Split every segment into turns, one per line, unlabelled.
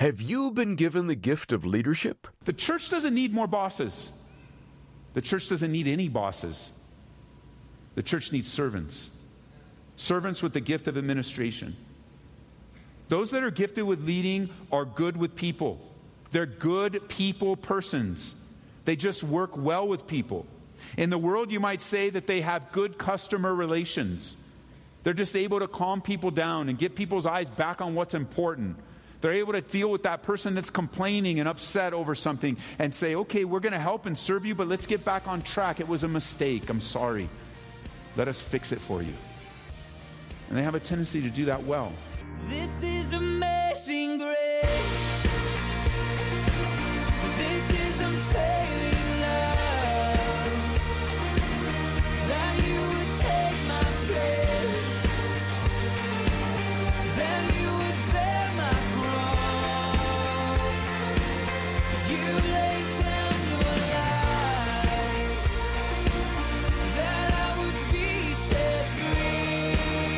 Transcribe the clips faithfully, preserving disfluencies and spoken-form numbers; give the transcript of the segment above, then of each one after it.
Have you been given the gift of leadership?
The church doesn't need more bosses. The church doesn't need any bosses. The church needs servants. Servants with the gift of administration. Those that are gifted with leading are good with people. They're good people persons. They just work well with people. In the world, you might say that they have good customer relations. They're just able to calm people down and get people's eyes back on what's important. They're able to deal with that person that's complaining and upset over something and say, okay, we're going to help and serve you, but let's get back on track. It was a mistake. I'm sorry. Let us fix it for you. And they have a tendency to do that well.
This is amazing grace. This is unfailing love. That you would take my place. Then you would bear my cross. You laid down your life. That I would be set free.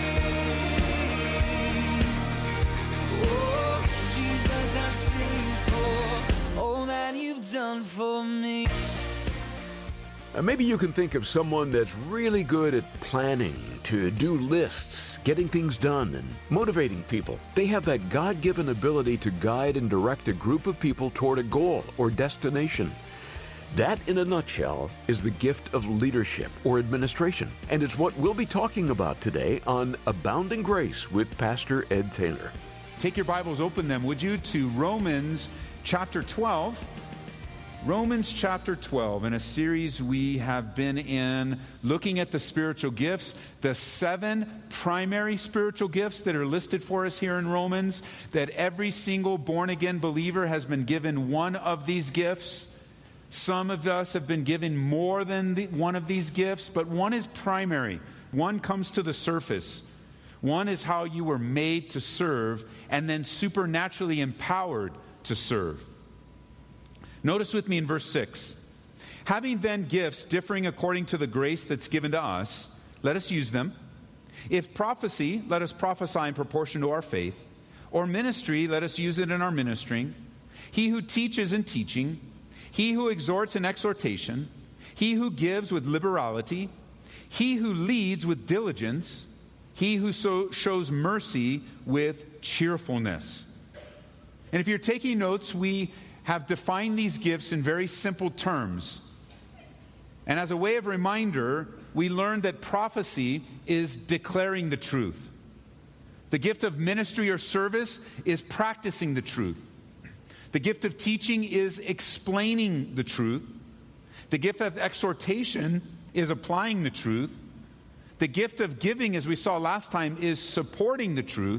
Oh, Jesus, I sing for all that you've done for me.
Uh, maybe you can think of someone that's really good at planning, to do lists, getting things done, and motivating people. They have that God-given ability to guide and direct a group of people toward a goal or destination. That, in a nutshell, is the gift of leadership or administration. And it's what we'll be talking about today on Abounding Grace with Pastor Ed Taylor.
Take your Bibles, open them, would you, to Romans chapter twelve. Romans chapter twelve, in a series we have been in looking at the spiritual gifts, the seven primary spiritual gifts that are listed for us here in Romans, that every single born-again believer has been given one of these gifts. Some of us have been given more than the, one of these gifts, but one is primary. One comes to the surface. One is how you were made to serve and then supernaturally empowered to serve. Notice with me in verse six. Having then gifts differing according to the grace that's given to us, let us use them. If prophecy, let us prophesy in proportion to our faith. Or ministry, let us use it in our ministering. He who teaches in teaching. He who exhorts in exhortation. He who gives with liberality. He who leads with diligence. He who so shows mercy with cheerfulness. And if you're taking notes, we have defined these gifts in very simple terms. And as a way of reminder, we learned that prophecy is declaring the truth. The gift of ministry or service is practicing the truth. The gift of teaching is explaining the truth. The gift of exhortation is applying the truth. The gift of giving, as we saw last time, is supporting the truth.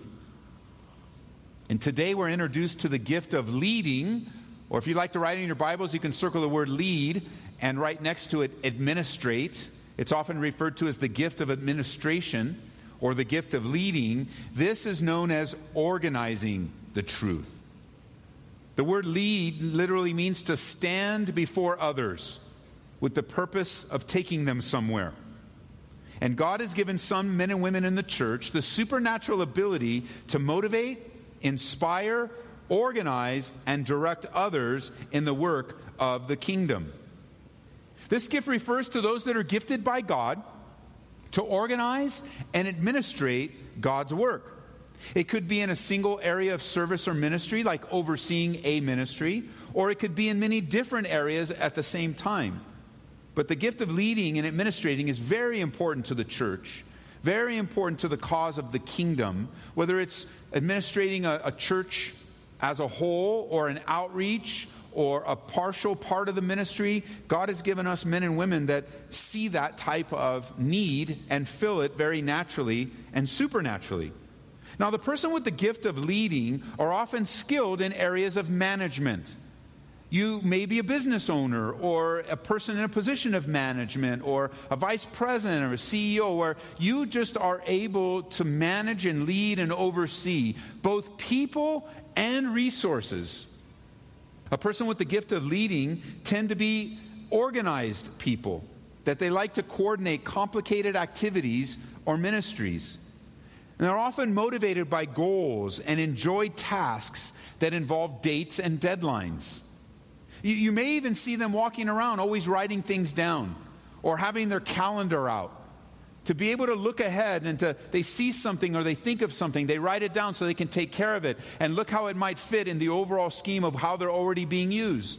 And today we're introduced to the gift of leading. Or if you'd like to write in your Bibles, you can circle the word lead and write next to it administrate. It's often referred to as the gift of administration or the gift of leading. This is known as organizing the truth. The word lead literally means to stand before others with the purpose of taking them somewhere. And God has given some men and women in the church the supernatural ability to motivate, inspire, organize, and direct others in the work of the kingdom. This gift refers to those that are gifted by God to organize and administrate God's work. It could be in a single area of service or ministry, like overseeing a ministry, or it could be in many different areas at the same time. But the gift of leading and administrating is very important to the church, very important to the cause of the kingdom, whether it's administrating a, a church as a whole, or an outreach, or a partial part of the ministry. God has given us men and women that see that type of need and fill it very naturally and supernaturally. Now, the person with the gift of leading are often skilled in areas of management. You may be a business owner or a person in a position of management or a vice president or a C E O, where you just are able to manage and lead and oversee both people and resources. A person with the gift of leading tend to be organized people, that they like to coordinate complicated activities or ministries. And they're often motivated by goals and enjoy tasks that involve dates and deadlines. You, you may even see them walking around always writing things down or having their calendar out. To be able to look ahead and to, they see something or they think of something, they write it down so they can take care of it and look how it might fit in the overall scheme of how they're already being used.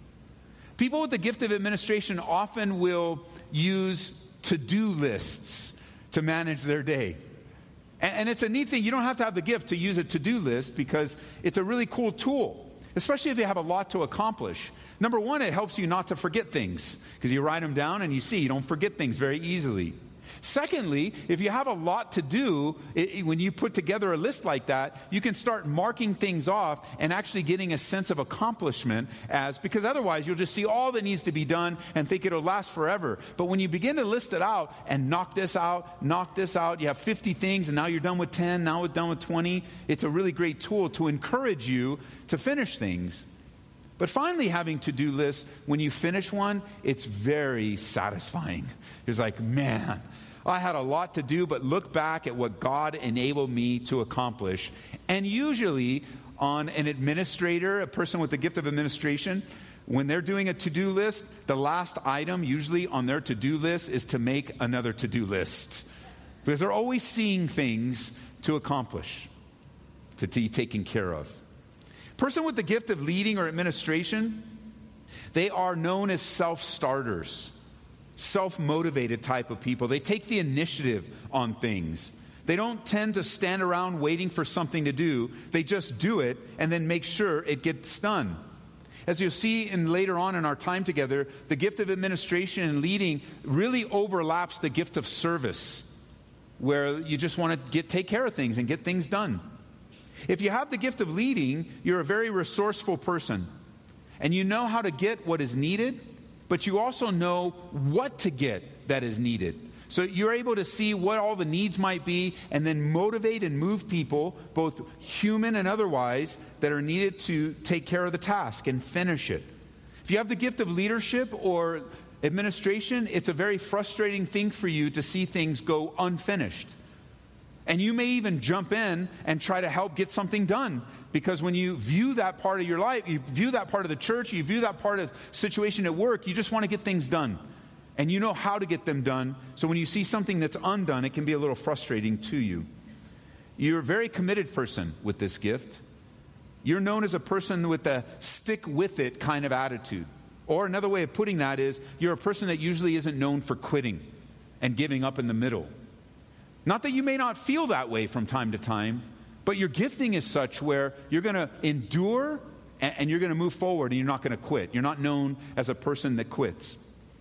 People with the gift of administration often will use to-do lists to manage their day. And, and it's a neat thing. You don't have to have the gift to use a to-do list because it's a really cool tool, especially if you have a lot to accomplish. Number one, it helps you not to forget things because you write them down and you see you don't forget things very easily. Secondly, if you have a lot to do, it, when you put together a list like that, you can start marking things off and actually getting a sense of accomplishment as, because otherwise you'll just see all that needs to be done and think it'll last forever. But when you begin to list it out and knock this out, knock this out, you have fifty things and now you're done with ten, now you're done with twenty. It's a really great tool to encourage you to finish things. But finally, having to-do lists, when you finish one, it's very satisfying. It's like, man, I had a lot to do, but look back at what God enabled me to accomplish. And usually, on an administrator, a person with the gift of administration, when they're doing a to-do list, the last item usually on their to-do list is to make another to-do list. Because they're always seeing things to accomplish, to be taken care of. Person with the gift of leading or administration, they are known as self-starters, self-motivated type of people. They take the initiative on things. They don't tend to stand around waiting for something to do. They just do it and then make sure it gets done. As you'll see in later on in our time together, the gift of administration and leading really overlaps the gift of service, where you just want to get take care of things and get things done. If you have the gift of leading, you're a very resourceful person. And you know how to get what is needed, but you also know what to get that is needed. So you're able to see what all the needs might be and then motivate and move people, both human and otherwise, that are needed to take care of the task and finish it. If you have the gift of leadership or administration, it's a very frustrating thing for you to see things go unfinished. And you may even jump in and try to help get something done. Because when you view that part of your life, you view that part of the church, you view that part of situation at work, you just want to get things done. And you know how to get them done. So when you see something that's undone, it can be a little frustrating to you. You're a very committed person with this gift. You're known as a person with a stick with it kind of attitude. Or another way of putting that is, you're a person that usually isn't known for quitting and giving up in the middle. Not that you may not feel that way from time to time, but your gifting is such where you're going to endure and, and you're going to move forward and you're not going to quit. You're not known as a person that quits.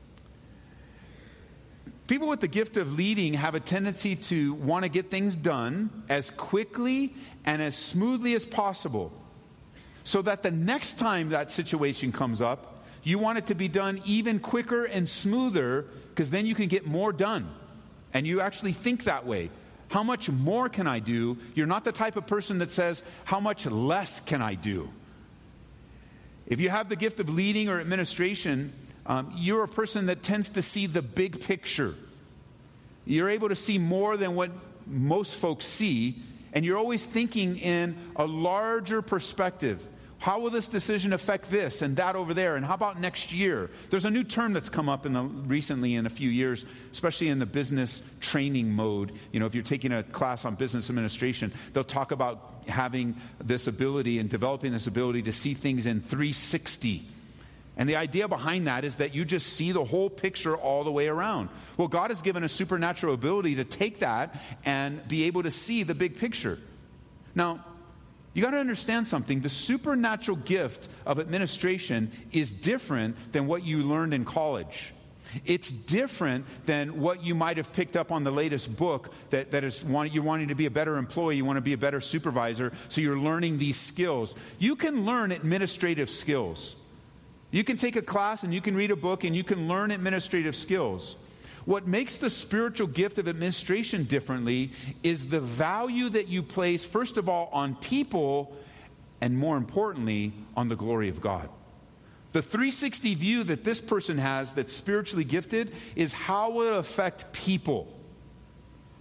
People with the gift of leading have a tendency to want to get things done as quickly and as smoothly as possible, so that the next time that situation comes up, you want it to be done even quicker and smoother, because then you can get more done. And you actually think that way. How much more can I do? You're not the type of person that says, how much less can I do? If you have the gift of leading or administration, um, you're a person that tends to see the big picture. You're able to see more than what most folks see, and you're always thinking in a larger perspective. How will this decision affect this and that over there? And how about next year? There's a new term that's come up in the, recently in a few years, especially in the business training mode. You know, if you're taking a class on business administration, they'll talk about having this ability and developing this ability to see things in three sixty. And the idea behind that is that you just see the whole picture all the way around. Well, God has given a supernatural ability to take that and be able to see the big picture. Now, you got to understand something. The supernatural gift of administration is different than what you learned in college. It's different than what you might have picked up on the latest book that, that is want, you're wanting to be a better employee, you want to be a better supervisor, so you're learning these skills. You can learn administrative skills. You can take a class and you can read a book and you can learn administrative skills. What makes the spiritual gift of administration differently is the value that you place, first of all, on people, and more importantly, on the glory of God. The three sixty view that this person has that's spiritually gifted is how will it affect people?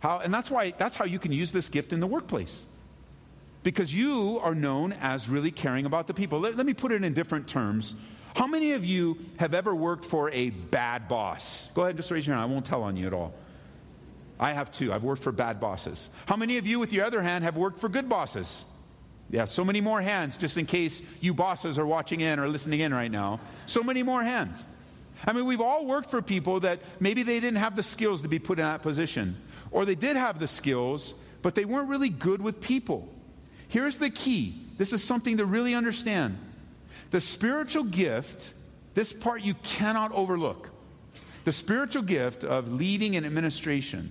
How, and that's why that's how you can use this gift in the workplace. Because you are known as really caring about the people. Let, let me put it in different terms. How many of you have ever worked for a bad boss? Go ahead and just raise your hand. I won't tell on you at all. I have too. I've worked for bad bosses. How many of you, with your other hand, have worked for good bosses? Yeah, so many more hands, just in case you bosses are watching in or listening in right now. So many more hands. I mean, we've all worked for people that maybe they didn't have the skills to be put in that position. Or they did have the skills, but they weren't really good with people. Here's the key. This is something to really understand. The spiritual gift, this part you cannot overlook. The spiritual gift of leading and administration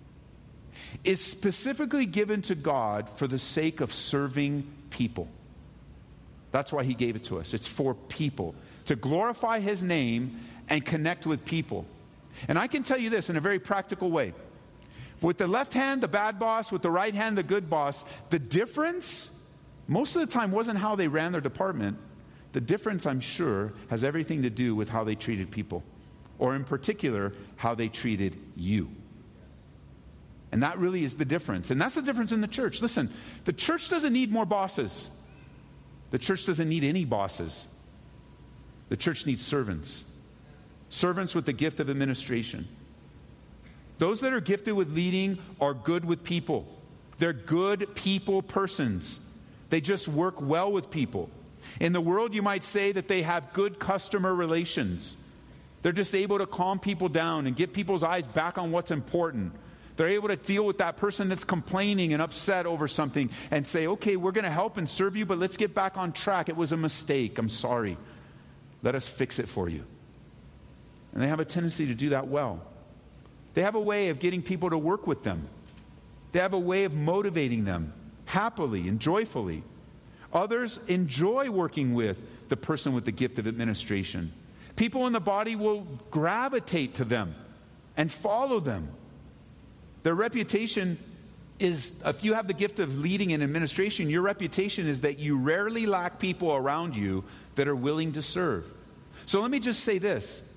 is specifically given to God for the sake of serving people. That's why he gave it to us. It's for people, to glorify his name and connect with people. And I can tell you this in a very practical way. With the left hand, the bad boss, with the right hand, the good boss, the difference, most of the time, wasn't how they ran their department. The difference, I'm sure, has everything to do with how they treated people, or in particular, how they treated you. And that really is the difference. And that's the difference in the church. Listen, the church doesn't need more bosses. The church doesn't need any bosses. The church needs servants. Servants with the gift of administration. Those that are gifted with leading are good with people. They're good people persons. They just work well with people. In the world, you might say that they have good customer relations. They're just able to calm people down and get people's eyes back on what's important. They're able to deal with that person that's complaining and upset over something and say, okay, we're going to help and serve you, but let's get back on track. It was a mistake. I'm sorry. Let us fix it for you. And they have a tendency to do that well. They have a way of getting people to work with them. They have a way of motivating them happily and joyfully. Others enjoy working with the person with the gift of administration. People in the body will gravitate to them and follow them. Their reputation is, if you have the gift of leading and administration, your reputation is that you rarely lack people around you that are willing to serve. So let me just say this.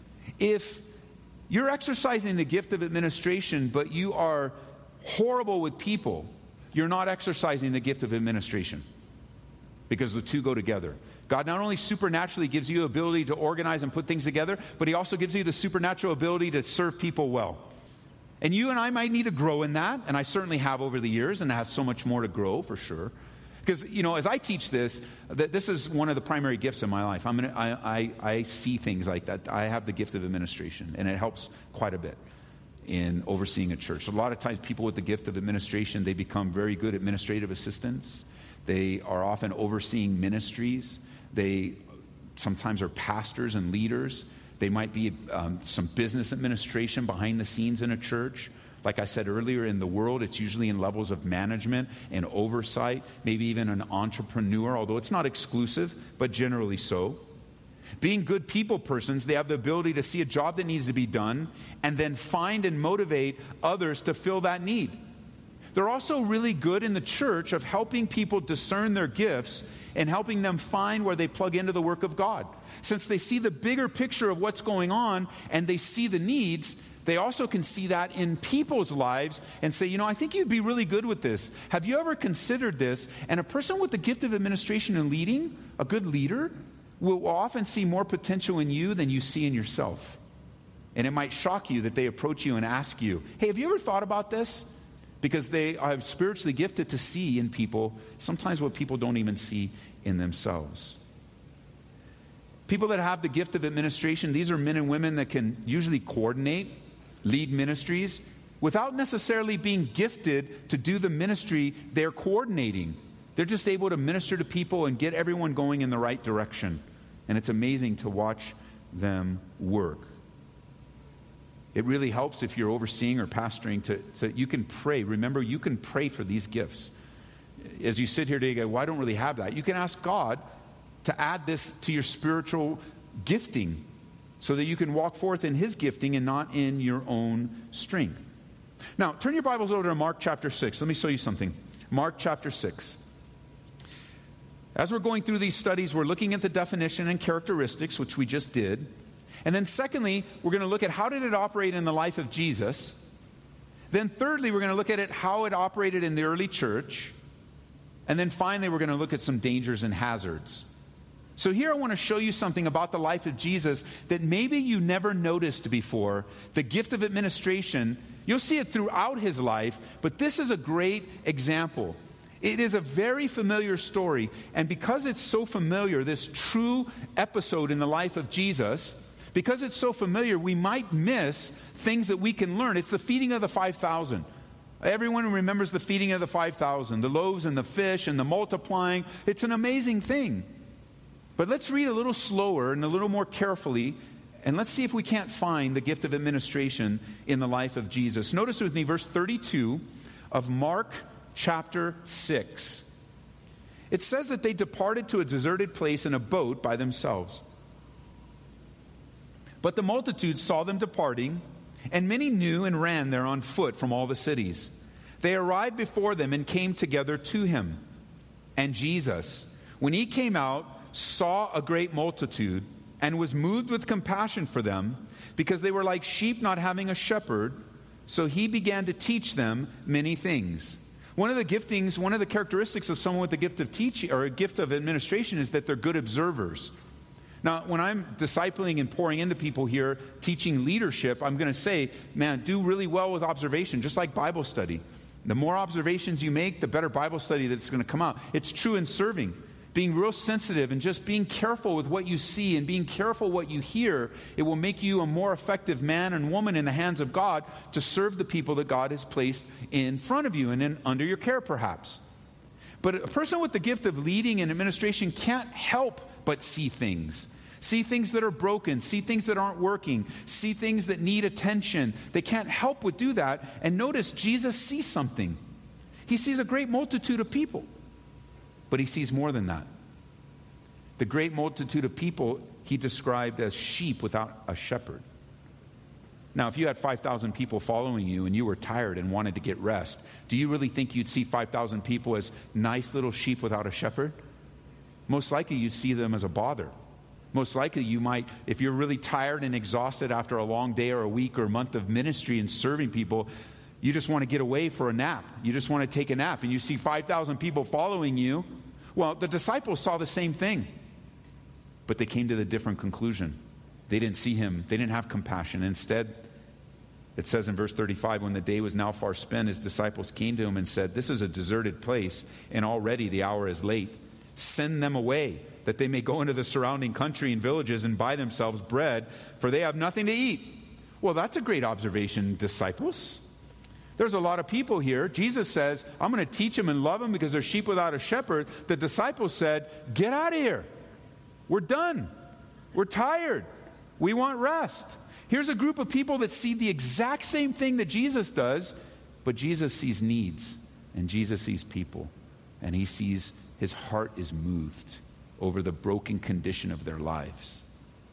If you're exercising the gift of administration, but you are horrible with people, you're not exercising the gift of administration, because the two go together. God not only supernaturally gives you the ability to organize and put things together, but he also gives you the supernatural ability to serve people well. And you and I might need to grow in that, and I certainly have over the years, and it has so much more to grow for sure. Because, you know, as I teach this, that this is one of the primary gifts in my life. I'm gonna, I, I, I see things like that. I have the gift of administration, and it helps quite a bit in overseeing a church. A lot of times people with the gift of administration, they become very good administrative assistants. They are often overseeing ministries. They sometimes are pastors and leaders. They might be um, some business administration behind the scenes in a church. Like I said earlier, in the world, it's usually in levels of management and oversight, maybe even an entrepreneur, although it's not exclusive, but generally so. Being good people persons, they have the ability to see a job that needs to be done and then find and motivate others to fill that need. They're also really good in the church of helping people discern their gifts and helping them find where they plug into the work of God. Since they see the bigger picture of what's going on and they see the needs, they also can see that in people's lives and say, you know, I think you'd be really good with this. Have you ever considered this? And a person with the gift of administration and leading, a good leader, will often see more potential in you than you see in yourself. And it might shock you that they approach you and ask you, hey, have you ever thought about this? Because they are spiritually gifted to see in people sometimes what people don't even see in themselves. People that have the gift of administration, these are men and women that can usually coordinate, lead ministries, without necessarily being gifted to do the ministry they're coordinating. They're just able to minister to people and get everyone going in the right direction. And it's amazing to watch them work. It really helps if you're overseeing or pastoring to, so you can pray. Remember, you can pray for these gifts. As you sit here today, you go, well, I don't really have that. You can ask God to add this to your spiritual gifting so that you can walk forth in his gifting and not in your own strength. Now, turn your Bibles over to Mark chapter six. Let me show you something. Mark chapter six. As we're going through these studies, we're looking at the definition and characteristics, which we just did. And then secondly, we're going to look at how did it operate in the life of Jesus. Then thirdly, we're going to look at it, how it operated in the early church. And then finally, we're going to look at some dangers and hazards. So here I want to show you something about the life of Jesus that maybe you never noticed before. The gift of administration, you'll see it throughout his life, but this is a great example. It is a very familiar story, and because it's so familiar, this true episode in the life of Jesus, because it's so familiar, we might miss things that we can learn. It's the feeding of the five thousand. Everyone remembers the feeding of the five thousand, the loaves and the fish and the multiplying. It's an amazing thing. But let's read a little slower and a little more carefully, and let's see if we can't find the gift of administration in the life of Jesus. Notice with me verse thirty-two of Mark chapter six. It says that they departed to a deserted place in a boat by themselves. But the multitude saw them departing, and many knew and ran there on foot from all the cities. They arrived before them and came together to him. And Jesus, when he came out, saw a great multitude and was moved with compassion for them, because they were like sheep not having a shepherd. So he began to teach them many things. One of the giftings, one of the characteristics of someone with the gift of teaching or a gift of administration is that they're good observers. Now, when I'm discipling and pouring into people here, teaching leadership, I'm going to say, man, do really well with observation, just like Bible study. The more observations you make, the better Bible study that's going to come out. It's true in serving. Being real sensitive and just being careful with what you see and being careful what you hear, it will make you a more effective man and woman in the hands of God to serve the people that God has placed in front of you and in, under your care, perhaps. But a person with the gift of leading and administration can't help but see things. See things that are broken, see things that aren't working, see things that need attention. They can't help but do that. And notice, Jesus sees something. He sees a great multitude of people. But he sees more than that. The great multitude of people he described as sheep without a shepherd. Now, if you had five thousand people following you and you were tired and wanted to get rest, do you really think you'd see five thousand people as nice little sheep without a shepherd? Most likely you'd see them as a bother. Most likely you might, if you're really tired and exhausted after a long day or a week or a month of ministry and serving people, you just want to get away for a nap. You just want to take a nap. And you see five thousand people following you. Well, the disciples saw the same thing. But they came to the different conclusion. They didn't see him. They didn't have compassion. Instead, it says in verse thirty-five, when the day was now far spent, his disciples came to him and said, "This is a deserted place, and already the hour is late. Send them away, that they may go into the surrounding country and villages and buy themselves bread, for they have nothing to eat." Well, that's a great observation, disciples. There's a lot of people here. Jesus says, I'm going to teach them and love them because they're sheep without a shepherd. The disciples said, get out of here. We're done. We're tired. We want rest. Here's a group of people that see the exact same thing that Jesus does, but Jesus sees needs and Jesus sees people, and he sees his heart is moved over the broken condition of their lives.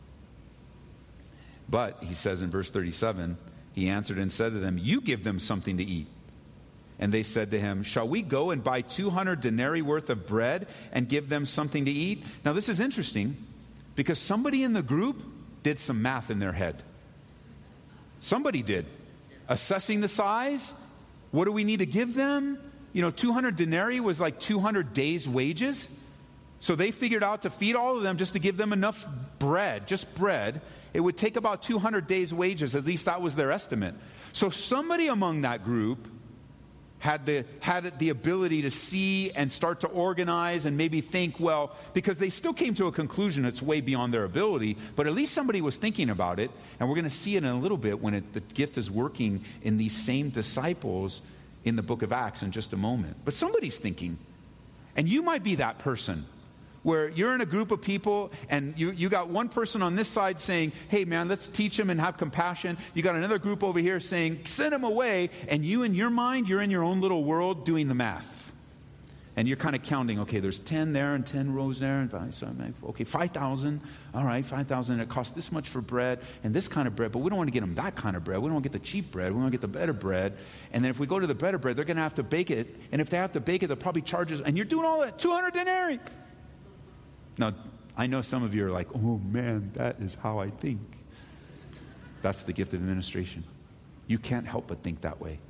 But he says in verse thirty-seven, he answered and said to them, "You give them something to eat." And they said to him, "Shall we go and buy two hundred denarii worth of bread and give them something to eat?" Now this is interesting because somebody in the group did some math in their head. Somebody did. Assessing the size, what do we need to give them? You know, two hundred denarii was like two hundred days' wages. So they figured out to feed all of them, just to give them enough bread, just bread, it would take about two hundred days' wages. At least that was their estimate. So somebody among that group had the, had the ability to see and start to organize and maybe think, well, because they still came to a conclusion it's way beyond their ability, but at least somebody was thinking about it. And we're going to see it in a little bit when it, the gift is working in these same disciples in the book of Acts in just a moment. But somebody's thinking, and you might be that person, where you're in a group of people and you, you got one person on this side saying, hey man, let's teach them and have compassion. You got another group over here saying, send them away. And you in your mind, you're in your own little world doing the math. And you're kind of counting, okay, there's ten there and ten rows there. And five, seven, okay, five thousand. All right, five thousand. It costs this much for bread and this kind of bread. But we don't want to get them that kind of bread. We don't want to get the cheap bread. We want to get the better bread. And then if we go to the better bread, they're going to have to bake it. And if they have to bake it, they'll probably charge us. And you're doing all that, two hundred denarii. Now, I know some of you are like, oh man, that is how I think. That's the gift of administration. You can't help but think that way.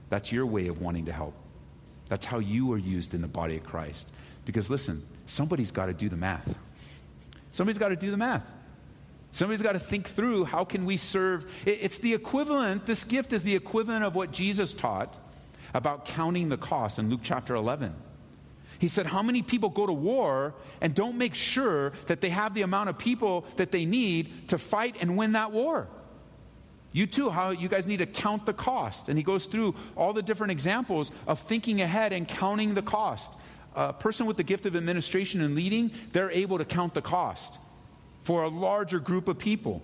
That's your way of wanting to help. That's how you are used in the body of Christ. Because listen, somebody's got to do the math. Somebody's got to do the math. Somebody's got to think through, how can we serve? It's the equivalent, this gift is the equivalent of what Jesus taught about counting the cost in Luke chapter eleven. He said, how many people go to war and don't make sure that they have the amount of people that they need to fight and win that war? You too, how you guys need to count the cost. And he goes through all the different examples of thinking ahead and counting the cost. A person with the gift of administration and leading, they're able to count the cost for a larger group of people.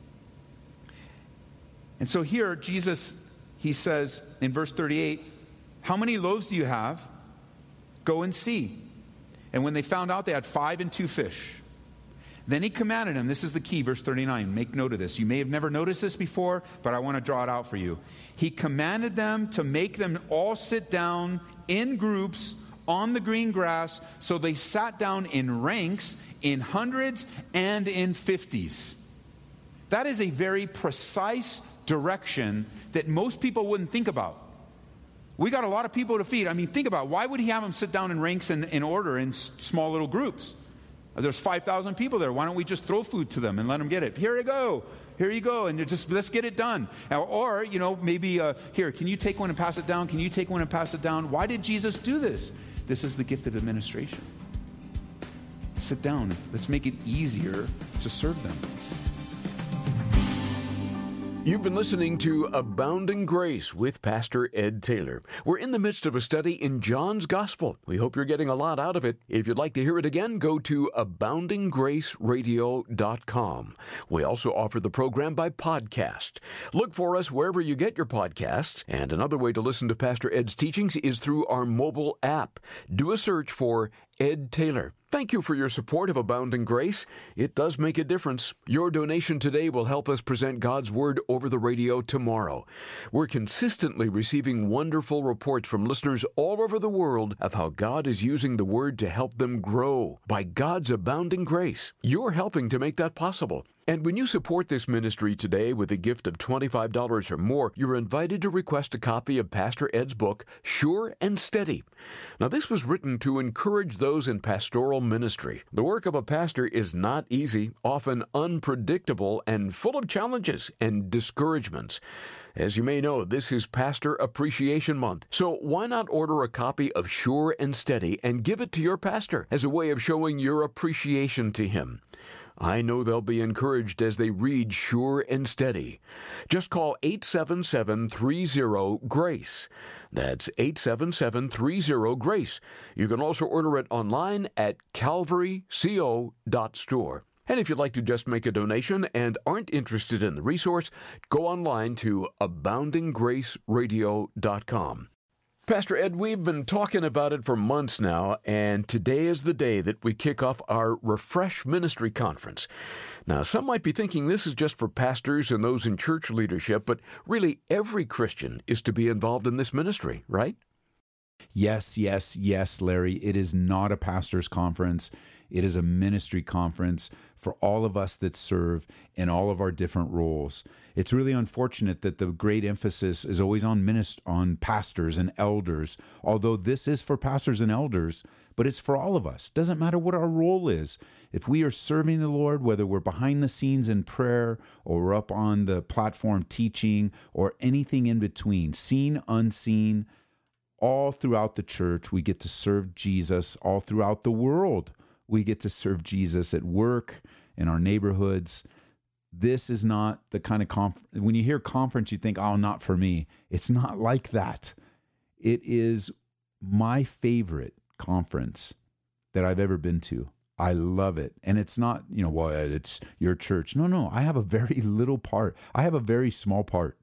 And so here, Jesus, he says in verse thirty-eight, how many loaves do you have? Go and see. And when they found out, they had five and two fish. Then he commanded them, this is the key, verse thirty-nine, make note of this. You may have never noticed this before, but I want to draw it out for you. He commanded them to make them all sit down in groups on the green grass, so they sat down in ranks, in hundreds and in fifties. That is a very precise direction that most people wouldn't think about. We got a lot of people to feed. I mean, think about it. Why would he have them sit down in ranks in, in order in s- small little groups? There's five thousand people there. Why don't we just throw food to them and let them get it? Here you go. Here you go. And just let's get it done. Or, or you know, maybe, uh, here, can you take one and pass it down? Can you take one and pass it down? Why did Jesus do this? This is the gift of administration. Sit down. Let's make it easier to serve them.
You've been listening to Abounding Grace with Pastor Ed Taylor. We're in the midst of a study in John's Gospel. We hope you're getting a lot out of it. If you'd like to hear it again, go to abounding grace radio dot com. We also offer the program by podcast. Look for us wherever you get your podcasts. And another way to listen to Pastor Ed's teachings is through our mobile app. Do a search for Ed Taylor. Thank you for your support of Abounding Grace. It does make a difference. Your donation today will help us present God's Word over the radio tomorrow. We're consistently receiving wonderful reports from listeners all over the world of how God is using the Word to help them grow by God's abounding grace. You're helping to make that possible. And when you support this ministry today with a gift of twenty-five dollars or more, you're invited to request a copy of Pastor Ed's book, Sure and Steady. Now, this was written to encourage those in pastoral ministry. The work of a pastor is not easy, often unpredictable, and full of challenges and discouragements. As you may know, this is Pastor Appreciation Month, so why not order a copy of Sure and Steady and give it to your pastor as a way of showing your appreciation to him? I know they'll be encouraged as they read Sure and Steady. Just call eight seven seven, three zero, GRACE. That's eight seven seven, three zero, GRACE. You can also order it online at calvary co dot store. And if you'd like to just make a donation and aren't interested in the resource, go online to abounding grace radio dot com. Pastor Ed, we've been talking about it for months now, and today is the day that we kick off our Refresh Ministry Conference. Now, some might be thinking this is just for pastors and those in church leadership, but really every Christian is to be involved in this ministry, right?
Yes, yes, yes, Larry. It is not a pastor's conference. It is a ministry conference for all of us that serve in all of our different roles. It's really unfortunate that the great emphasis is always on minist- on pastors and elders, although this is for pastors and elders, but it's for all of us. Doesn't matter what our role is. If we are serving the Lord, whether we're behind the scenes in prayer or we're up on the platform teaching or anything in between, seen, unseen, all throughout the church, we get to serve Jesus. All throughout the world, we get to serve Jesus at work, in our neighborhoods. This is not the kind of conference, when you hear conference, you think, oh, not for me. It's not like that. It is my favorite conference that I've ever been to. I love it. And it's not, you know, well, it's your church. No, no, I have a very little part. I have a very small part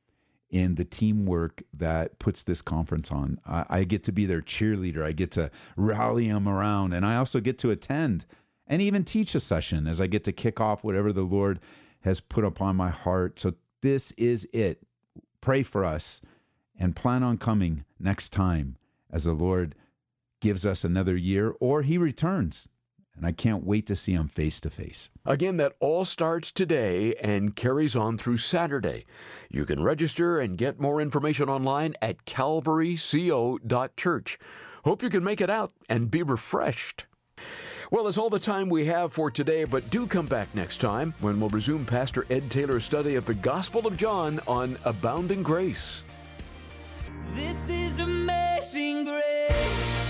in the teamwork that puts this conference on. I, I get to be their cheerleader. I get to rally them around. And I also get to attend and even teach a session as I get to kick off whatever the Lord has put upon my heart. So this is it. Pray for us and plan on coming next time as the Lord gives us another year or he returns. And I can't wait to see them face to face.
Again, that all starts today and carries on through Saturday. You can register and get more information online at calvary co dot church. Hope you can make it out and be refreshed. Well, that's all the time we have for today, but do come back next time when we'll resume Pastor Ed Taylor's study of the Gospel of John on Abounding Grace.
This is amazing grace.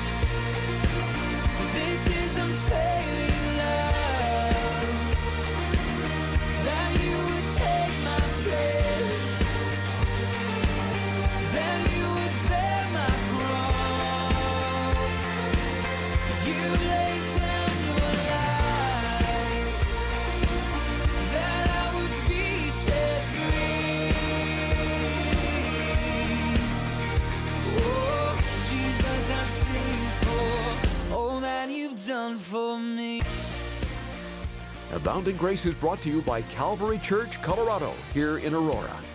This is unfailing love. That you would take my place. That you would bear my cross. You laid down your life. That I would be set free. Oh, Jesus, I sing for all that you've done for me.
Abounding Grace is brought to you by Calvary Church, Colorado, here in Aurora.